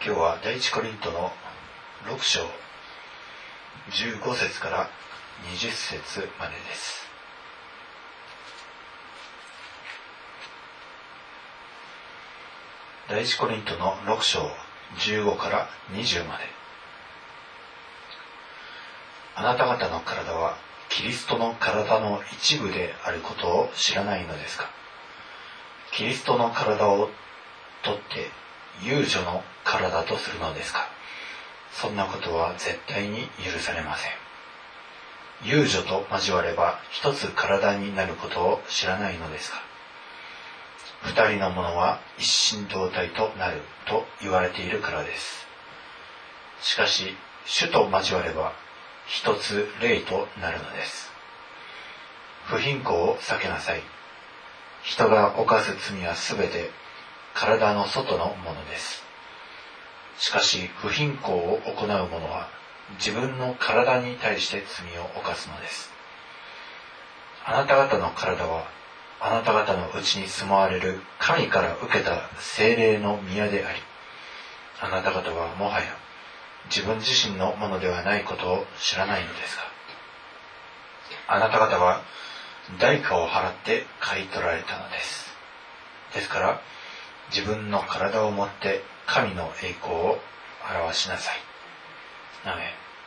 今日は第一コリントの6章15節から20節までです。第一コリントの6章15から20まで。あなた方の体はキリストの体の一部であることを知らないのですか。キリストの体を取って遊女の体とするのですか。そんなことは絶対に許されません。遊女と交われば一つ体になることを知らないのですか。二人のものは一心同体となると言われているからです。しかし主と交われば一つ霊となるのです。不貧困を避けなさい。人が犯す罪はすべて体の外のものです。しかし不貧困を行う者は自分の体に対して罪を犯すのです。あなた方の体はあなた方のうちに住まわれる神から受けた聖霊の宮であり、あなた方はもはや自分自身のものではないことを知らないのですか。あなた方は代価を払って買い取られたのです。ですから自分の体をもって神の栄光を表しなさい。アメン。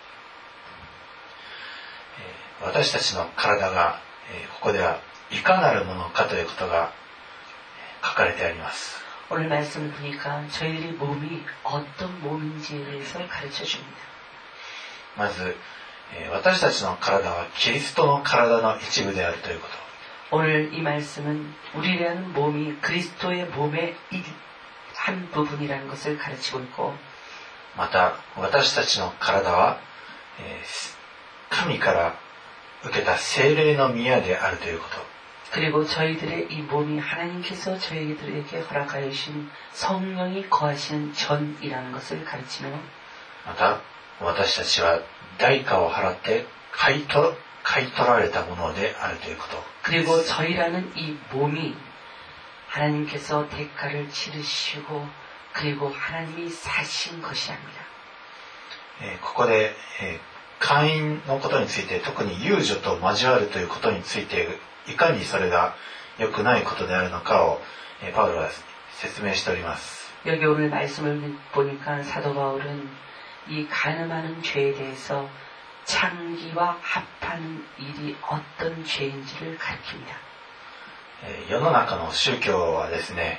私たちの体がここではいかなるものかということが書かれてあります。 오늘 말씀을 보니까 저희들의 몸이 어떤 몸인지에 대해서 가르쳐줍니다. まず私たちの体はキリストの体の一部であるということ。 오늘 이 말씀은 우리라는 몸이 그리스도의 몸의 한 부분이라는 것을 가르치고 있고, また私たちの体は神から受けた聖霊の宮であるということ。 그리고 저희들의 이 몸이 하나님께서 저희들에게 허락하여 주신 성령이 거하시는 전이라는 것을 가르치며, また私たちは代価を払って買い取られたものであるということ。 그리고 저희라는 이 몸이 하나님께서 대가를 치르시고 그리고 하나님이 사신 것이랍니다. ここで会員のことについて、特に遊女と交わるということについて、いかにそれが良くないことであるのかをパウロは説明しております。 여기 오늘 말씀을 보니까 사도 바울은 이 간음하는 죄에 대해서 창기와 합하는 일이 어떤 죄인지를 가르칩니다. 世の中の宗教はですね、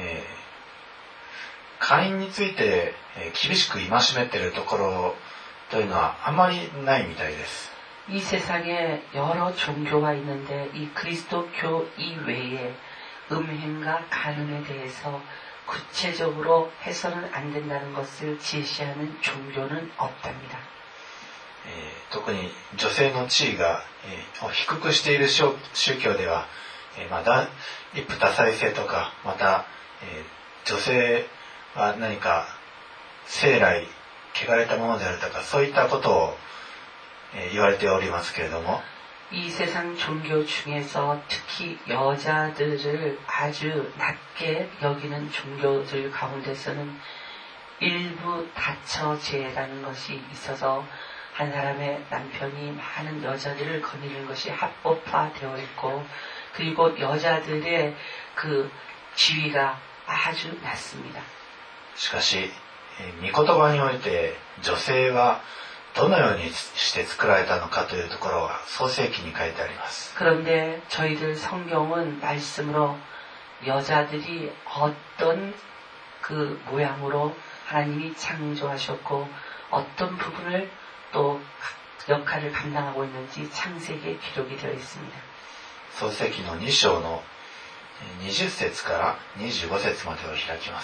会員について厳しく戒めているところというのはあまりないみたいです。 이 세상에 여러 종교가 있는데 이 그리스도교 이외에 음행과 간음에 대해서 구체적으로 해서는 안 된다는 것을 제시하는 종교는 없답니다. 特に女性の地位が低くしている宗教では、一夫多妻制とか、また女性は何か生来汚れたものであるとか、そういったことを言われておりますけれども、 이 세상 종교 중에서 특히 여자들을 아주 낮게 여기는 종교들 가운데서는 일부 다처제라는 것이 있어서 한 사람의 남편이 많은 여자들을 거느리는 것이 합법화되어 있고, 그리고 여자들의 그 지위가 아주 낮습니다. しかし御言葉において女性はどのようにして作られたのかというところは創世記に書いてあります。 그런데 저희들 성경은 말씀으로 여자들이 어떤 그 모양으로 하나님이 창조하셨고 어떤 부분을 또 역할을 감당하고 있는지 창세기에 기록이 되어 있습니다. 創世記の2章の20節から25節までを開きます。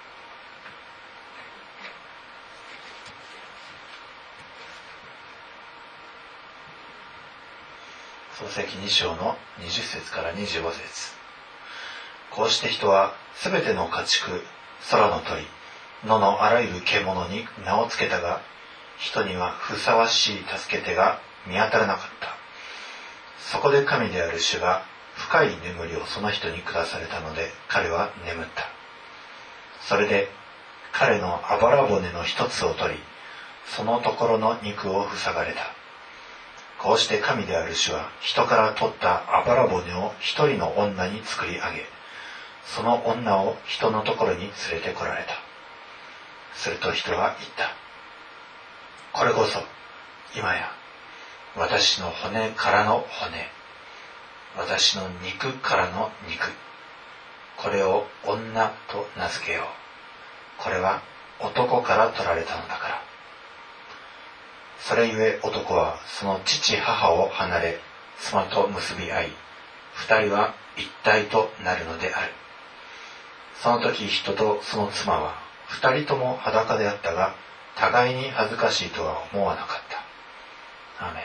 創世記2章の20節から25節。こうして人はすべての家畜、空の鳥、野のあらゆる獣に名をつけたが、人にはふさわしい助け手が見当たらなかった。そこで神である主が深い眠りをその人に下されたので、彼は眠った。それで彼のあばら骨の一つを取り、そのところの肉を塞がれた。こうして神である主は人から取ったあばら骨を一人の女に作り上げ、その女を人のところに連れてこられた。すると人は言った。これこそ今や私の骨からの骨、私の肉からの肉。これを女と名付けよう。これは男から取られたのだから。それゆえ男はその父母を離れ、妻と結び合い、二人は一体となるのである。その時人とその妻は二人とも裸であったが、互いに恥ずかしいとは思わなかった。アーメン。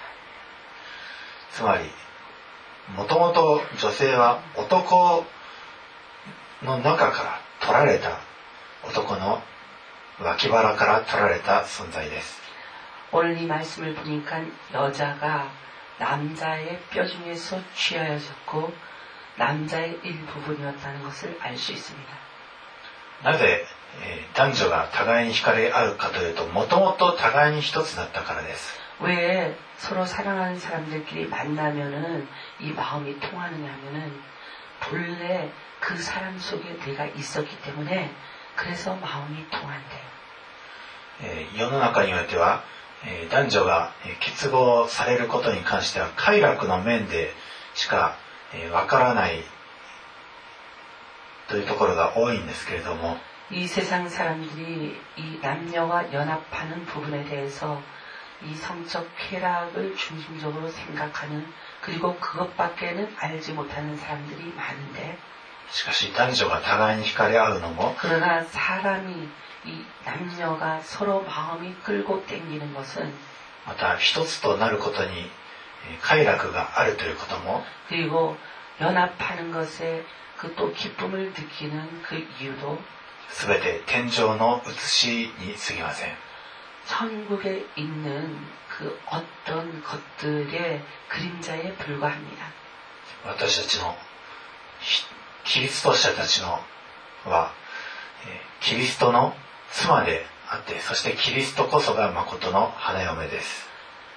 つまり、もともと女性は男の中から取られた、男の脇腹から取られた存在です。 오늘 이 말씀을 보니까 여자가 남자의 뼈 중에서 취하여졌고 남자의 일부분이었다는 것을 알 수 있습니다. なぜ、男女が互いに惹かれ合うかというと、もともと互いに一つだったからです。 왜 서로 사랑하는 사람들끼리 만나면은 이 마음이 통하느냐 하면은 본래 그 사람 속에 내가 있었기 때문에 그래서 마음이 통한대요. 世の中においては、男女が結合されることに関しては快楽の面でしかわからないというところが多いんですけれども、 이 세상 사람들이 이 남녀가 연합하는 부분에 대해서 이 성적 쾌락을 중심적으로 생각하는, 그리고 그것밖에는 알지 못하는 사람들이 많은데, しかし男女が互いに惹かれ合うのも、 그러나 사람이 이 남녀가 서로 마음이 끌고 땡기는 것은, また一つとなることに快楽があるということも、 그리고 연합하는 것에 그 또 기쁨을 느끼는 그 이유도 すべて天上の写しに過ぎません。 천국에 있는 그 어떤 것들의 그림자에 불과합니다. 私たちのキリスト者たちのは、キリストの妻であって、そしてキリストこそが誠の花嫁です。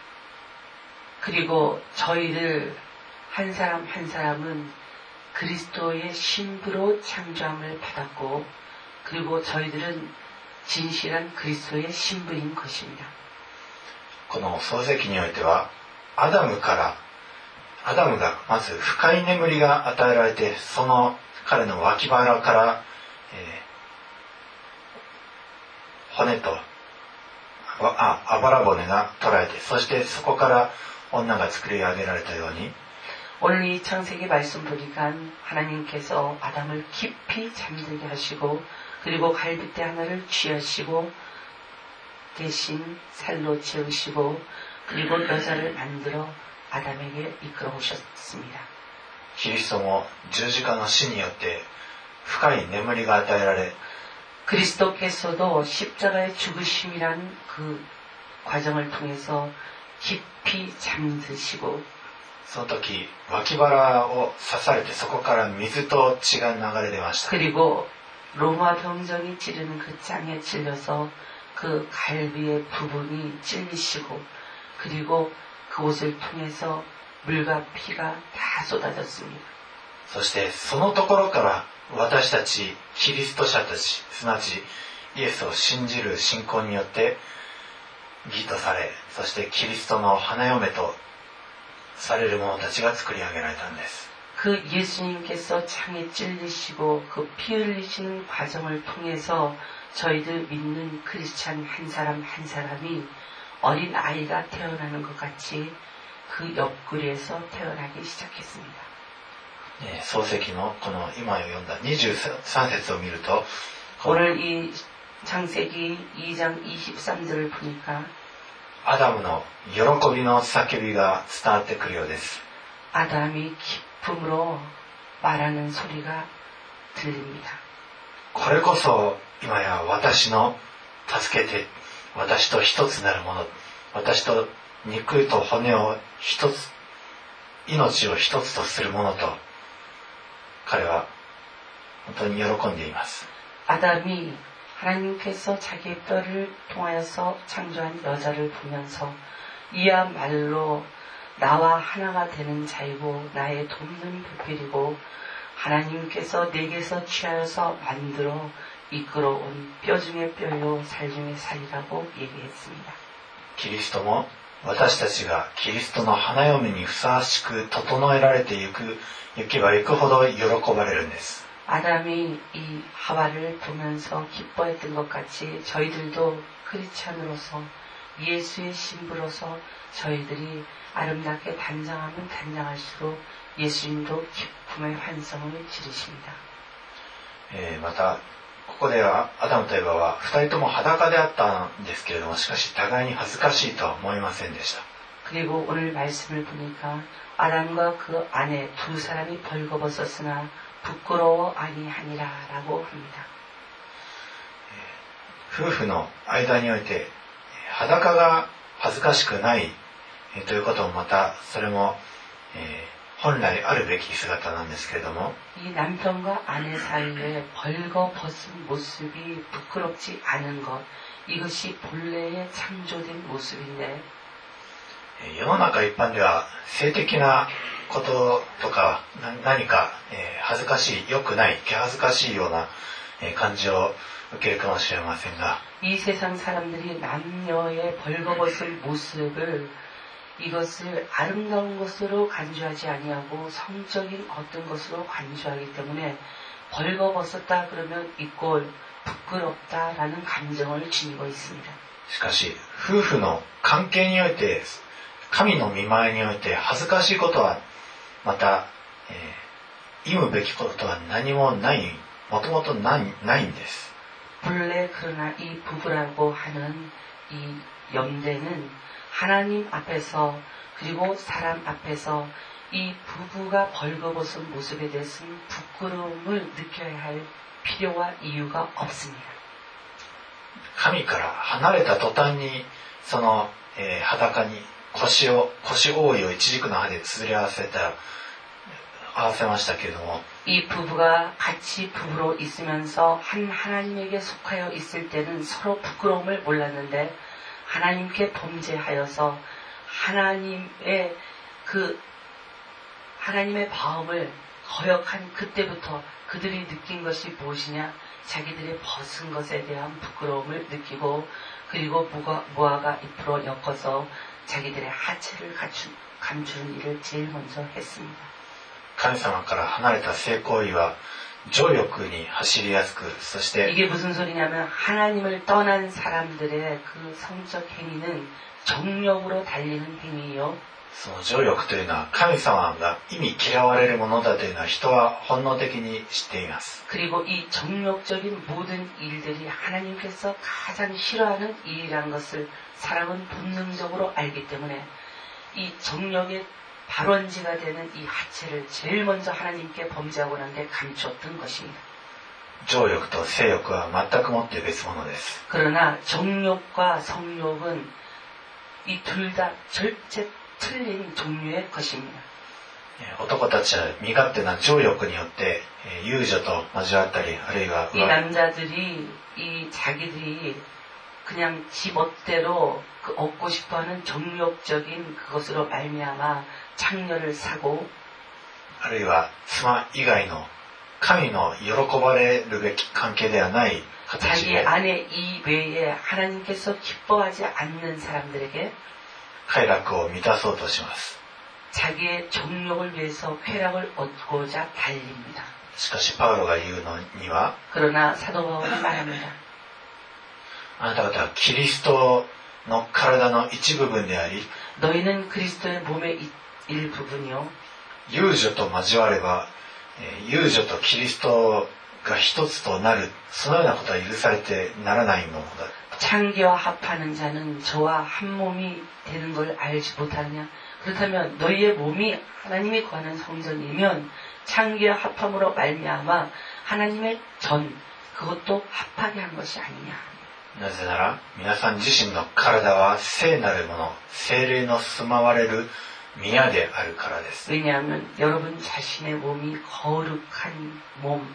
그리고 저희들 한 사람 한 사람은 그리스도의 신부로 창조함을 받았고, 그리고 저희들은 진실한 그리스도의 신부인 것입니다. この創世記においては、アダムがまず深い眠りが与えられて、その彼の脇腹から、骨とあばら骨が取られて、そしてそこから女が作り上げられたように、 오늘 이 창세기 말씀 보니까 하나님께서 아담을 깊이 잠들게 하시고, 그리고 갈빗대 하나를 취하시고 대신 살로 채우시고, 그리고 여자를 만들어 아담에게 이끌어 오셨습니다. キリストも十字架の死によって深い眠りが与えられ、 그리스도께서도 십자가의 죽으심이란 그 과정을 통해서 깊이 잠드시고, その時脇腹を刺されて、そこから水と血が流れ出ました。 그리고 로마 병정이 찌르는 그 짱에 찔려서 그 갈비의 부분이 찔리시고, 그리고 그곳을 통해서 물과 피가 다 쏟아졌습니다. そしてそのところから私たちキリスト者たち、すなわちイエスを信じる信仰によって義とされ、そしてキリストの花嫁とされる者たちが作り上げられたんです。 그 예수님께서 창에 찔리시고 그 피 흘리시는 과정을 통해서 저희들 믿는 크리스찬 한 사람 한 사람이 어린 아이가 태어나는 것 같이 그 옆구리에서 태어나기 시작했습니다. 創世記のこの今読んだ23節を見ると、 오늘 이 창세기 2장 23절을 보니까 アダムの喜びの叫びが伝わってくるようです。 아담이 기쁨으로 말하는 소리가 들립니다. これこそ今や私の助けて、私と一つなるもの、私と肉と骨を一つ、命を一つとするものと、彼は本当に喜んでいます。 아담이 하나님께서 자기의 뼈를 통하여서 창조한 여자를 보면서 이야말로 나와 하나가 되는 자이고 나의 돕는 부필이고 하나님께서 내게서 취하여서 만들어 이끌어온 뼈 중의 뼈요 살 중의 살이라고 얘기했습니다. キリストも私たちがキリストの花嫁にふさわしく整えられていけばいくほど喜ばれるんです。 아담이 이 하와를 보면서 기뻐했던 것 같이 저희들도 크리스찬으로서 예수의 신부로서 저희들이 아름답게 단장하면 단장할수록 예수님도 기쁨의 환성을 지르십니다. またここではアダムとエバは二人とも裸であったんですけれども、しかし互いに恥ずかしいとは思いませんでした。 그리고 오늘 말씀을 보니까 아담과 그 아내 두 사람이 벌거벗었으나 부끄러워 아니하니라라고 합니다. 夫婦の間において裸が恥ずかしくないということもまたそれも本来あるべき姿なんですけれども、 이 남편과 아내 사이에 벌거벗은 모습이 부끄럽지 않은 것, 이것이 본래의 창조된 모습인데 世の中一般では性的なこととか何か恥ずかしい、良くない、気恥ずかしいような感じを受けるかもしれませんが、 이 세상 사람들이 남녀의 벌거벗은 모습을 이것을 아름다운 것으로 간주하지 아니하고 성적인 어떤 것으로 간주하기 때문에 벌거벗었다 그러면 이꼴 부끄럽다라는 감정을 지니고 있습니다. しかし夫婦の関係において神の御前において恥ずかしいことはまた、忌むべきことは何もない、もともとないんです。 본래 그러나 이 부부라고 하는 이 연대는 하나님 앞에서 그리고 사람 앞에서 이 부부가 벌거벗은 모습에 대해서는 부끄러움을 느껴야 할 필요와 이유가 없습니다. 神から離れた途端にその、裸に腰覆いを一軸の刃でつづり合わせましたけれども、 이 부부가 같이 부부로 있으면서 한 하나님에게 속하여 있을 때는 서로 부끄러움을 몰랐는데 하나님께 범죄하여서 하나님의 마음을 거역한 그때부터 그들이 느낀 것이 무엇이냐? 자기들이 벗은 것에 대한 부끄러움을 느끼고 그리고 무화과 잎으로 엮어서 자기들의 하체를 감추는 일을 제일 먼저 했습니다. 神様から離れた性行為は情欲に走りやすく、そして 이게 무슨 소리냐면 하나님을 떠난 사람들의 그 성적 행위는 정욕으로 달리는 행위요. その情欲というのは神様が意味嫌われるものだというのは人は本能的に知っています。 그리고 이 정욕적인 모든 일들이 하나님께서 가장 싫어하는 일이라는 것을 사람은 본능적으로 알기 때문에 이 정욕의 발원지가 되는 이 하체를 제일 먼저 하나님께 범죄하고 난 데 감췄던 것입니다. 情欲と性欲は全くもって別物です。 그러나 정욕과 성욕은 이 둘 다 절대 틀린 종류의 것입니다. 男たちは身勝手な情欲によって遊女と交わったり、あるいは 이 남자들이 자기들이 그냥 지 멋대로 얻고 싶어하는 정욕적인 그것으로 말미암아 창녀를 사고 あるいは妻以外の神の喜ばれるべき関係ではない形 자기 で 아내 이외에 하나님께서 기뻐하지 않는 사람들에게 快楽を満たそうとします。 자기의 정욕을 위해서 쾌락을 얻고자 달립니다. しかしパウロが言うのには、 그러나 사도 바울은 말합니다. あなた方はキリストの体の一部分であり、 너희는 그리스도의 몸의 일부분이요. 遊女と交われば、遊女とキリストが一つとなる、そのようなことは許されてならないものだ。 창기와 합하는 자는 저와 한 몸이 되는 걸 알지 못하느냐? 그렇다면 너희의 몸이 하나님이 거하는 성전이면 창기와 합함으로 말미암아 하나님의 전 그것도 합하게 한 것이 아니냐? なぜなら皆さん自身の体は聖なるもの、聖霊の住まわれる宮であるからです。 왜냐하면 여러분 자신의 몸이 거룩한 몸,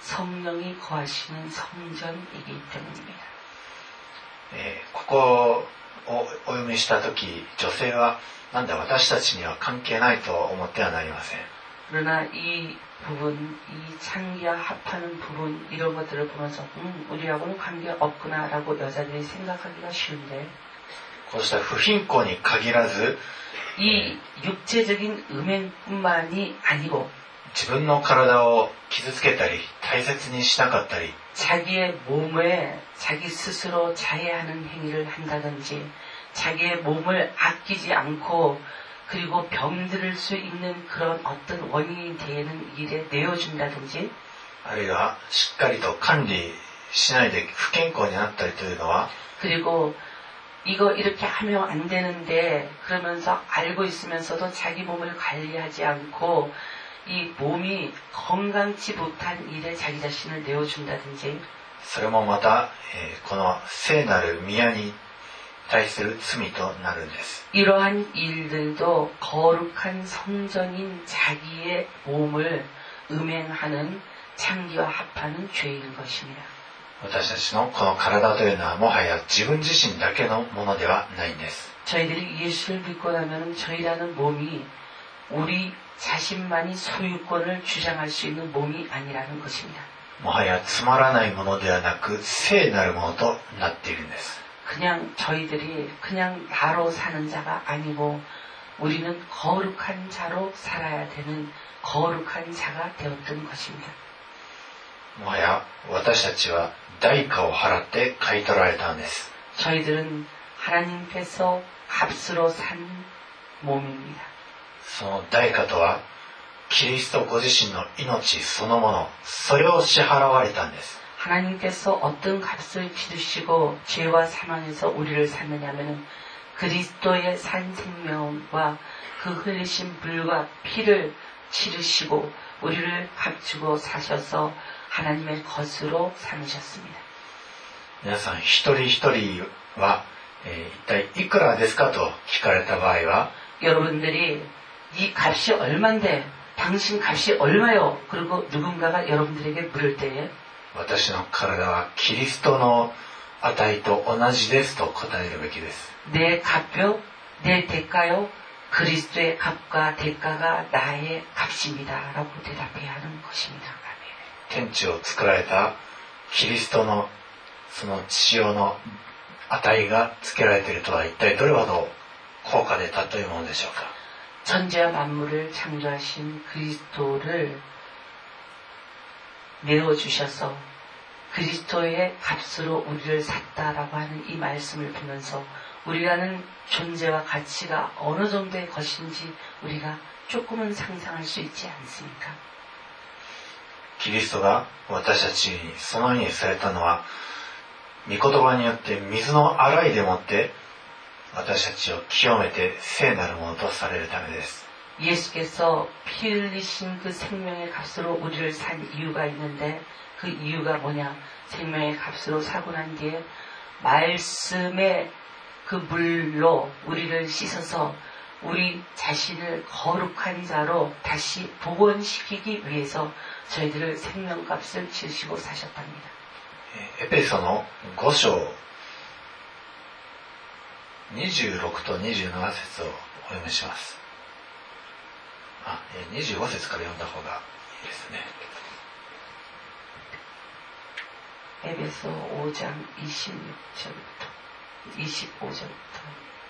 성령이 거하시는 성전이기 때문입니다. ここをお読みしたとき、女性はなんだ私たちには関係ないと思ってはなりません。 그러나 이 부분, 이 창기와 합하는 부분 이런 것들을 보면서 우리하고는 관계없구나라고 여자들이 생각하기가 쉬운데 こうした不貧困に限らず 이 육체적인 음행뿐만이 아니고 自分の体を傷つけたり大切にしなかったり 자기의 몸에 자기 스스로 자해하는 행위를 한다든지 자기의 몸을 아끼지 않고 그리고 병들을 수 있는 그런 어떤 원인이 되는 일에 내어준다든지 あるいはしっかりと管理しないで不健康になったりというのは 그리고 이거 이렇게 하면 안 되는데 그러면서 알고 있으면서도 자기 몸을 관리하지 않고 이 몸이 건강치 못한 일에 자기 자신을 내어준다든지 それもまた、この聖なる宮に対する罪となるんです。 이러한 일들도 거룩한 성전인 자기의 몸을 음행하는 창기와 합하는 죄인 것입니다. 私たちのこの体というのはもはや自分自身だけのものではないんです。 저희들이 예수를 믿고 나면 저희라는 몸이 우리 자신만이 소유권을 주장할 수 있는 몸이 아니라는 것입니다. もはやつまらないものではなく聖なるものとなっているんです。 그냥 저희들이 그냥 나로 사는 자가 아니고 우리는 거룩한 자로 살아야 되는 거룩한 자가 되었던 것입니다. もはや私たちは代価を払って買い取られたんです。 저희들은 하나님께서 값으로 산 몸입니다. その代価とはキリストご自身の命そのもの、それを支払われたんです。 하나님께서 어떤 값을 치르시고 죄와 사망에서 우리를 샀느냐면 그리스도의 산 생명과 그 흘리신 불과 피를 치르시고 우리를 값주고 사셔서 하나님의 것으로 삼으셨습니다. 皆さん一人一人は、一体いくらですかと聞かれた場合は 여러분들이 이 값이 얼만데 당신 값이 얼마요? 그리고 누군가가 여러분들에게 물을 때에 私の体はキリストの値と同じですと答えるべきです。 내 값요? 내 대가요? 그리스도의 값과 대가가 나의 값입니다. 라고 대답해야 하는 것입니다. 天地を作られたキリストのその血潮の値がつけられているとは一体どれほど高価で尊いものでしょうか。 천지와 만물을 창조하신 그리스도를 내어주셔서 그리스도의 값으로 우리를 샀다라고 하는 이 말씀을 보면서 우리라는 존재와 가치가 어느 정도의 것인지 우리가 조금은 상상할 수 있지 않습니까? キリストが私たちにそのようにされたのは御言葉によって水の洗いでもって私たちを清めて聖なるものとされるためです。 예수께서 피 흘리신 그 생명의 값으로 우리를 산 이유가 있는데 그 이유가 뭐냐? 생명의 값으로 사고 난 뒤에 말씀의 그 물로 우리를 씻어서 우리 자신을 거룩한 자로 다시 복원시키기 위해서 저희들을 생명값을 치르시고 사셨답니다. エペソの5章26と27節をお読みします。25節から読んだ方がいいですね。 에베소 5장 26절부터 25절부터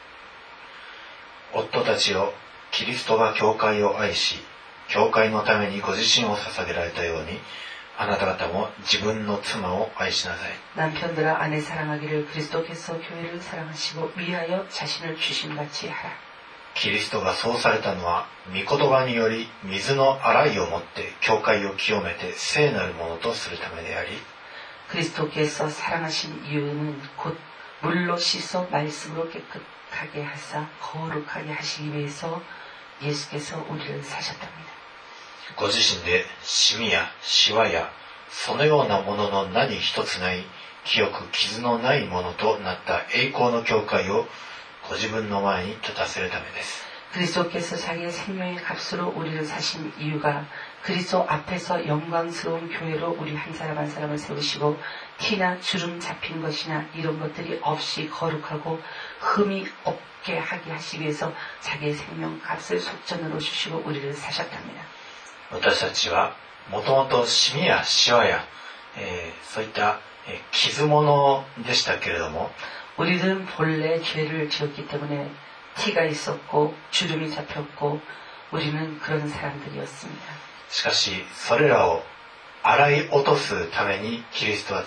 夫たちよ、キリストが教会を愛し、教会のためにご自身を捧げられたように、あなた方も自分の妻を愛しなさい。 남편들아 아내 사랑하기를 그리스도께서 교회를 사랑하시고 위하여 자신을 주심같이 하라. キリストがそうされたのは、御言葉により水の洗いをもって教会を清めて聖なるものとするためであり、 그리스도께서 사랑하신 이유는 곧 물로 씻어 말씀으로 깨끗하게 하사 거룩하게 하시기 위해서 예수께서 우리를 사셨답니다. ご自身でシミやシワやそのようなものの何一つない清く傷のないものとなった栄光の教会をご自分の前に立たせるためです。 그리스도께서 자기의 생명의 값으로 우리를 사신 이유가 그리스도 앞에서 영광스러운 교회로 우리 한 사람 한 사람을 세우시고 티나 주름 잡힌 것이나 이런 것들이 없이 거룩하고 흠이 없게 하게 하시기 위해서 자기의 생명값을 속전으로 주시고 우리를 사셨답니다. 私たちはもともとシミやシワや、そういった傷物でしたけれども 우리들은 본래 죄를 지었기 때문에 티가 있었고 주름이 잡혔고 우리는 그런 사람들이었습니다. しかしそれらを洗い落とすためにキリストの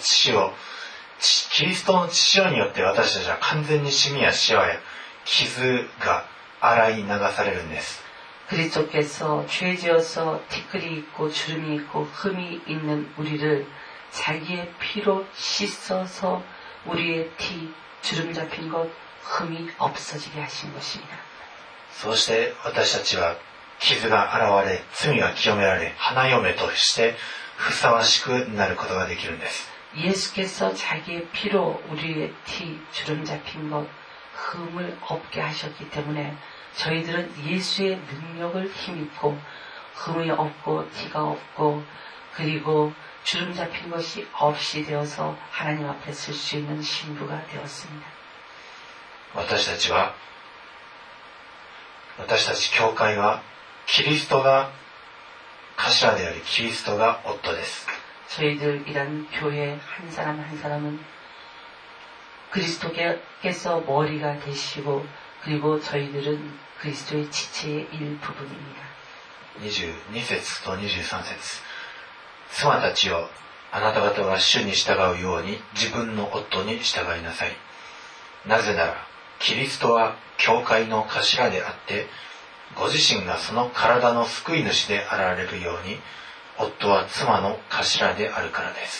血潮によって私たちは完全にシミやシワや傷が洗い流されるんです。 그리스도께서 죄지어서 티끌이 있고 주름이 있고 흠이 있는 우리를 자기의 피로 씻어서 우리의 티, 주름 잡힌 것, 흠이 없어지게 하신 것입니다. そうして私たちは傷が洗われ、罪が清められ、花嫁としてふさわしくなることができるんです。 예수께서 자기의 피로 우리의 티, 주름 잡힌 것, 흠을 없게 하셨기 때문에 저희들은 예수의 능력을 힘입고 흠이 없고 티가 없고 그리고 주름 잡힌 것이 없이 되어서 하나님 앞에 설 수 있는 신부가 되었습니다. 私たち教会はキリストが頭でありキリストが夫です。 저희들이란 교회 한 사람 한 사람은 그리스도께서 머리가 되시고 그리고 저희들은 그리스도의 지체의 일부분입니다. 22節と23節妻たちよ、あなた方は主に従うように自分の夫に従いなさい。なぜならキリストは教会の頭であってご自身がその体の救い主であられるように夫は妻の頭であるからです。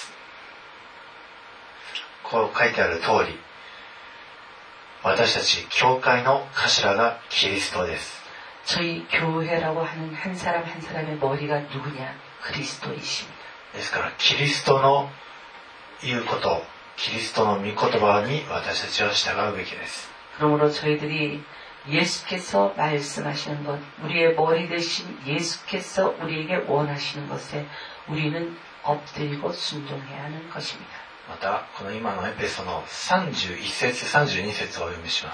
こう書いてある通り私たち教会の頭がキリストです。 저희 교회라고 하는 한 사람 한 사람의 머리가 누구냐? 그리스도이십니다. ですからキリストの言うこと、キリストの御言葉に私たちは従うべきです。 그러므로 저희들이 예수께서 말씀하시는 것, 우리의 머리 되신 예수께서 우리에게 원하시는 것에 우리는 엎드리고 순종해야 하는 것입니다. またこの今のエペソの31節32節をお読みします。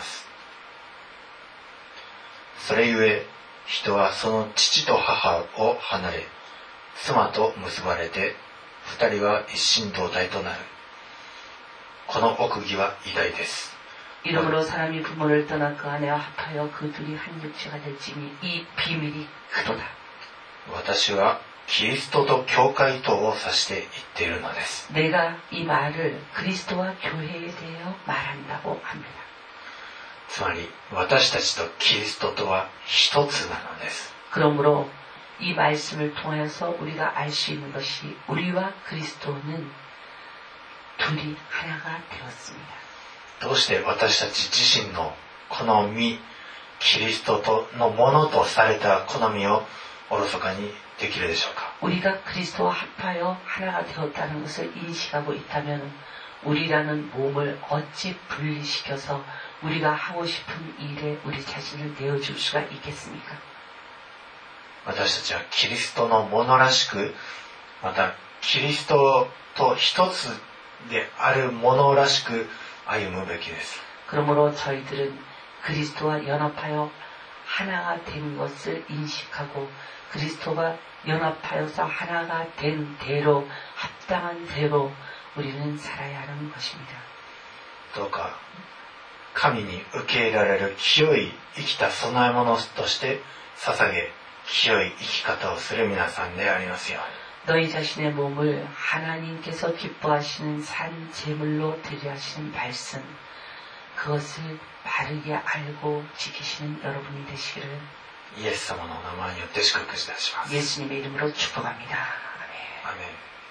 それゆえ人はその父と母を離れ妻と結ばれて二人は一心同体となる。この奥義は偉大です。 이러므로 사람이 부모를 떠나 그 아내와 합하여 그 둘이 한 육체가 될지니 이 비밀이 크도다. 私はキリストと教会とを指して言っているのです。 내가 이 말을 그리스도와 교회에 대하여 말한다고 합니다. つまり私たちとキリストとは一つなのです。 그러므로 이 말씀을 통해서 우리가 알 수 있는 것이 우리와 그리스도는 둘이 하나가 되었습니다. どうして私たち自身の好み、キリストとのものとされた好みをおろそかにできるでしょうか。 우리가 그리스도와 합하여 하나가 되었다는 것을 인식하고 있다면 우리라는 몸을 어찌 분리시켜서 우리가 하고 싶은 일에 우리 자신을 내어줄 수가 있겠습니까? 私たちはキリストのものらしく、またキリストと一つであるものらしく歩むべきです。 그러므로 저희들은 그리스도와 연합하여 하나가 된 것을 인식하고 그리스도가 연합하여서 하나가 된 대로 합당한 대로 우리는 살아야 하는 것입니다. どうか神に受け入れられる清い生きた供え物として捧げ、清い生き方をする皆さんでありますように。 너희 자신의 몸을 하나님께서 기뻐하시는 산 제물로 드려 하시는 말씀, 그것을 바르게 알고 지키시는 여러분이 되시기를 イエス様の名前によって祝福いたします。 예수님의 이름으로 축복합니다. アメ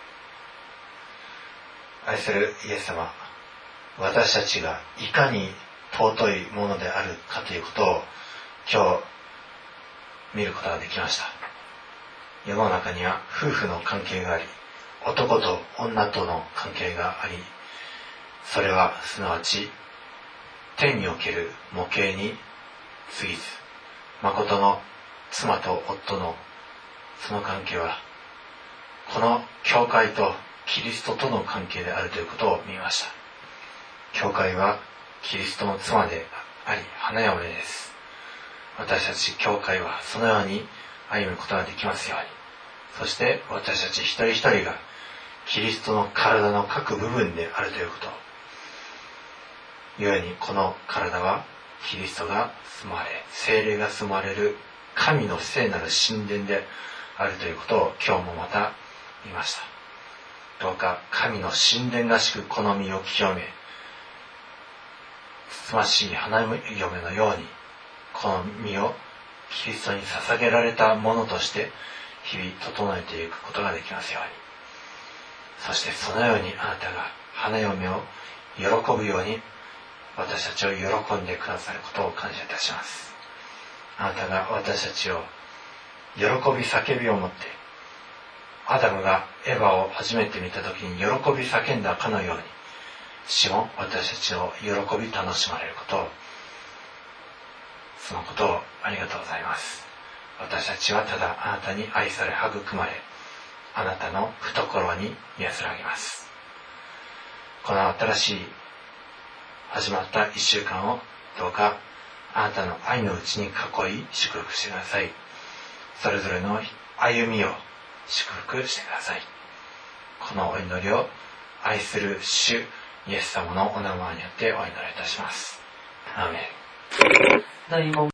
ン。愛するイエス様、私たちがいかに尊いものであるかということを今日見ることができました。世の中には夫婦の関係があり、男と女との関係があり、それはすなわち天における模型に過ぎず、誠の妻と夫のその関係はこの教会とキリストとの関係であるということを見ました。教会はキリストの妻であり花嫁です。私たち教会はそのように歩むことができますように、そして私たち一人一人がキリストの体の各部分であるということ、故にこの体はキリストが住まれ、聖霊が住まれる神の聖なる神殿であるということを今日もまた見ました。どうか神の神殿らしくこの身を清め、つつましい花嫁のようにこの身をキリストに捧げられたものとして日々整えていくことができますように、そしてそのようにあなたが花嫁を喜ぶように私たちを喜んでくださることを感謝いたします。あなたが私たちを喜び叫びを持って、アダムがエヴァを初めて見た時に喜び叫んだかのように、主も私たちを喜び楽しまれることを、そのことをありがとうございます。私たちはただあなたに愛され育まれ、あなたの懐に安らぎます。この新しい始まった一週間をどうかあなたの愛のうちに囲い祝福してください。それぞれの歩みを祝福してください。このお祈りを愛する主イエス様のお名前によってお祈りいたします。アーメン。